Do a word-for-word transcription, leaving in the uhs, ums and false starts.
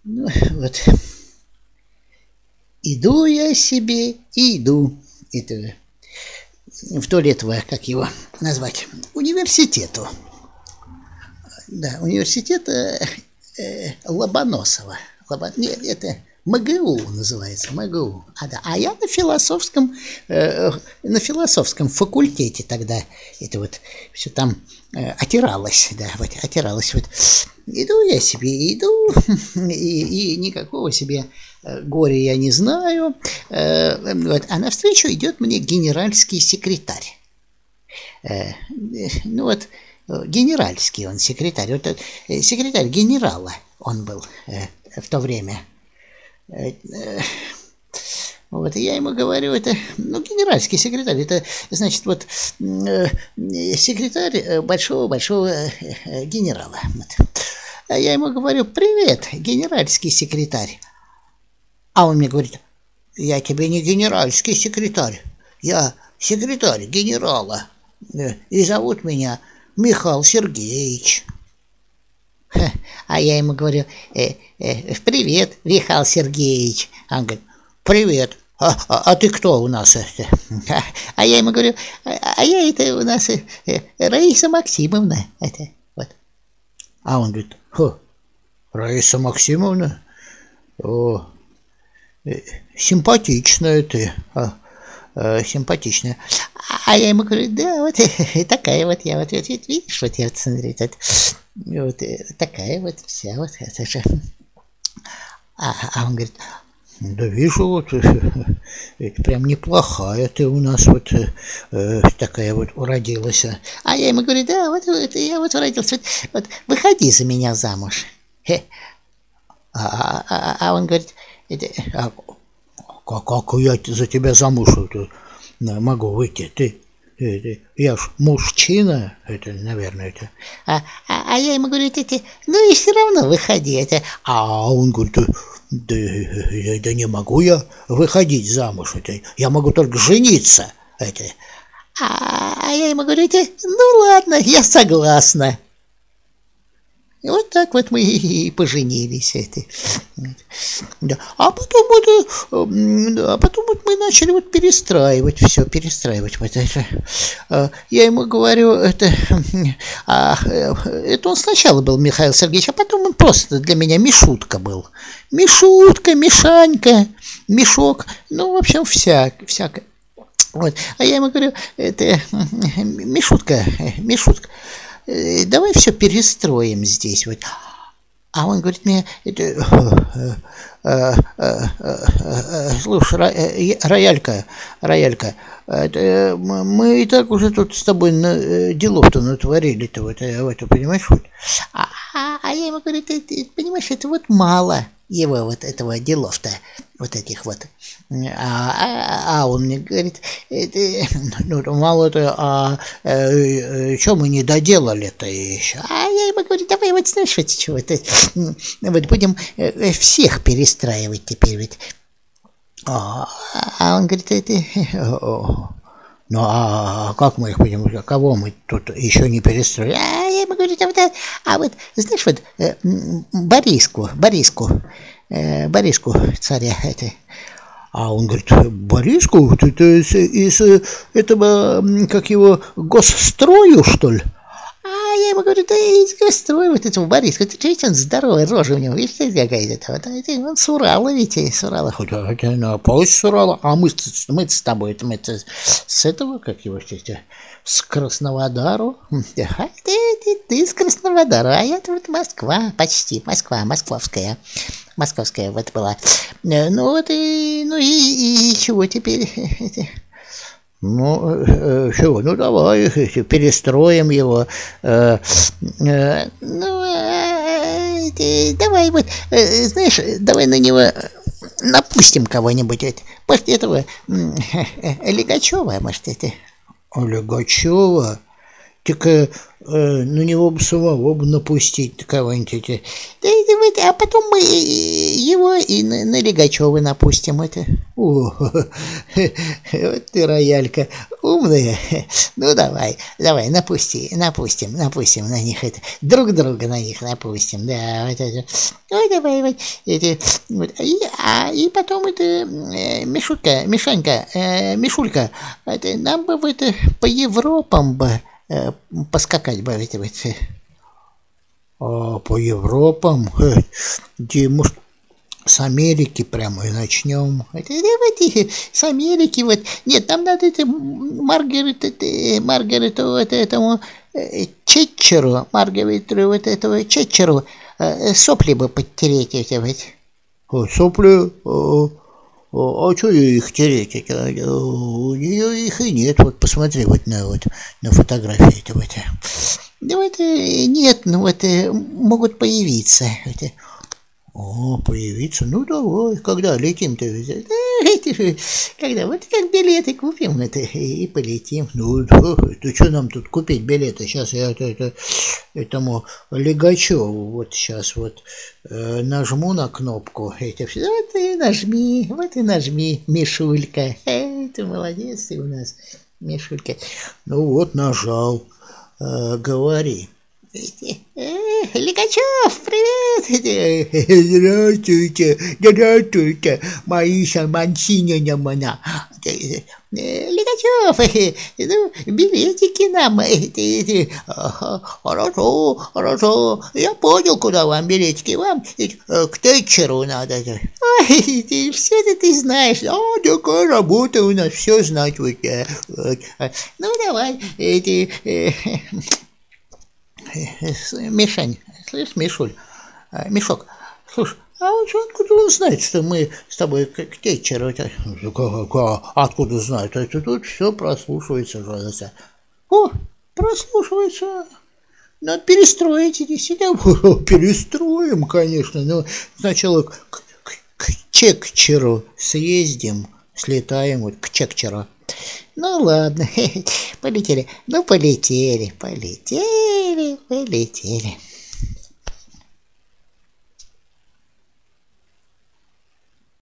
Ну, вот. Иду я себе и иду. Это вдоль этого, как его назвать, университету. Да, университет э, э, Лобоносова. Лобо... Нет, это МГУ называется, МГУ. А, да. А я на философском, э, на философском факультете тогда это вот все там э, отиралось, да, вот отиралось. Вот. Иду я себе, иду, и, и никакого себе горя я не знаю. Э, вот. А навстречу идет мне генеральский секретарь. Э, ну вот, генеральский он секретарь, вот, э, секретарь генерала он был э, в то время. Э, э, вот, и я ему говорю, это, ну, генеральский секретарь, это, значит, вот, э, секретарь большого-большого э, генерала. Вот. А я ему говорю: привет, генеральский секретарь. А он мне говорит: я тебе не генеральский секретарь, я секретарь генерала, и зовут меня Михаил Сергеевич. А я ему говорю: э, э, привет, Михаил Сергеевич. А он говорит: привет, а, а, а ты кто у нас? А, а я ему говорю: а, а я это у нас э, Раиса Максимовна. Это, вот. А он говорит: Раиса Максимовна? О, симпатичная ты, а, а, симпатичная. А я ему говорю: да, вот такая вот я, вот, вот видишь, вот я вот, смотри, вот, вот такая вот вся вот это же. А, а он говорит: да вижу, вот это прям неплохая ты у нас вот э, такая вот уродилась. А я ему говорю: да, вот, вот я вот уродился, вот, вот выходи за меня замуж. А, а, а он говорит: это, а, как, как я за тебя замуж это, могу выйти? Ты, ты, я ж мужчина, это, наверное, это. А, а, а я ему говорю: это, ну и все равно выходи. Это. А он говорит: да, да не могу я выходить замуж, это, я могу только жениться. Это. А, а я ему говорю: это, ну ладно, я согласна. И вот так вот мы и поженились. Это. Да. А потом вот, да, а потом вот мы начали вот перестраивать все, перестраивать вот это. Я ему говорю, это, а, это он сначала был Михаил Сергеевич, а потом он просто для меня Мишутка был. Мишутка, Мишанька, Мишок, ну, в общем, всяк, всякое. Вот. А я ему говорю: это, Мишутка, Мишутка, давай все перестроим здесь. Вот. А он говорит мне: это, слушай, роялька, роялька, это, мы и так уже тут с тобой делов-то натворили-то, вот, вот, понимаешь? Вот. А, а я ему говорю: ты, ты понимаешь, это вот мало его вот этого делов-то, вот этих вот. А, а, а он мне говорит: это, ну, мало-то, а э, что мы не доделали-то еще? А я ему говорю: давай вот, знаешь, вот чего, это, вот будем всех перестраивать теперь. Вот. А, а он говорит: это... Ну, а как мы их будем, кого мы тут еще не перестроили? А я ему говорю: а вот, а вот знаешь, вот Бориску, Бориску, Бориску царя это. А он говорит: Бориску? Ты, ты из, из этого, как его, госстрою, что ли? А я ему говорю: да из госстроя вот этого Бориска. Ты видишь, он здоровая рожа у него, видишь, какая-то. Вот, он с Урала, ведь, с Урала. Хоть, ну, пусть с Урала. А мы, мы с тобой, мы с этого, как его, с Красноводару. Ты, ты, ты с Красноводара, а я тут Москва, почти, Москва, московская. Московская вот была. Ну вот и, ну и, и чего теперь? Ну, э, чего, ну давай, перестроим его. Э, э, ну, э, давай вот, э, знаешь, давай на него напустим кого-нибудь. Может, этого э, Лигачева, может, это. Лигачева? Так, э, Э, на него бы самого бы напустить кого-нибудь. Да, это вот, а потом мы его и на, на Лигачева напустим. Это. О, вот ты, роялька, умная. Ну давай, давай, напусти, напустим, напустим на них это. Друг друга на них напустим. Да, вот это. Ой, давай, вот. Это, вот. И, а, и потом это э, Мишутка, Мишанька, э, Мишулька, это, нам бы это по Европам бы поскакать бы, эти вот. А по Европам, где, может, с Америки прямо и начнем. Это, давайте с Америки вот. Нет, там надо это Маргарет, это, Маргарет вот этому Четчеру, Маргарет вот этого Четчеру сопли бы подтереть эти вот. О, сопли? А что их тереть? Это, у нее их и нет. Вот посмотри вот на, вот, на фотографии. Это, вот. Да вот нет, ну вот могут появиться. Это. О, появиться? Ну давай, когда летим-то? Когда? Вот как билеты купим это и полетим. Ну, да, что нам тут купить билеты? Сейчас я это, это, этому Лигачеву вот сейчас вот э, нажму на кнопку. Это все. Вот и нажми, вот и нажми, Мишулька. Э, ты молодец ты у нас, Мишулька. Ну вот нажал. Э, говори. Лигачев, привет! Здравствуйте, здравствуйте, мои шамансиня мана. Лигачев, ну, билетики нам. Хорошо, хорошо, я понял, куда вам билетики. Вам к Тэтчеру надо. Ой, все это ты знаешь. А, такая работа у нас, все знать. Вот. Ну, давай, эти... Мишань, слышь, Мишуль, Мишок, слушай, а откуда он знает, что мы с тобой к Тэтчеру? Откуда знает? Это тут все прослушивается, пожалуйста. О, прослушивается. Надо перестроить, действительно. Перестроим, конечно, но сначала к, к, к Четчеру съездим, слетаем вот к Четчеру. Ну ладно, полетели, ну полетели, полетели, полетели.